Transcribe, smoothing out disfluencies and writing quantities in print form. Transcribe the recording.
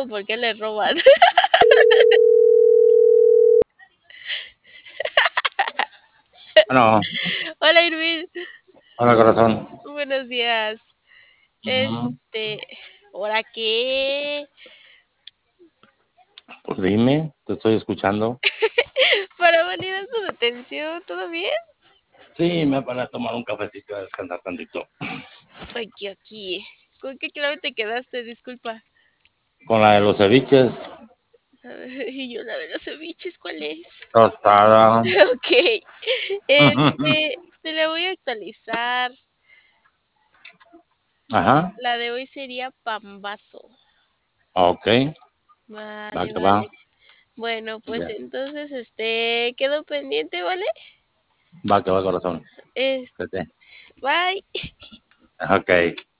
luego por qué le roban. Bueno, Hola, Irving. hola corazón. Buenos días. Mm, Este, ¿ahora qué? Pues dime, te estoy escuchando. Para venir a tu detención, ¿todo bien? Sí, me van a tomar un cafecito y a descansar tantito. Aquí. ¿Con qué clave te quedaste? Disculpa. Con la de los ceviches, Y yo la de los ceviches, ¿cuál es? tostada. Ok. Te la voy a actualizar. Ajá, La de hoy sería pambazo. ok, va Vale, que va. vale. Bueno, pues Ya, entonces, quedo pendiente, ¿vale? va que va corazón. Es, Vete. bye. Ok.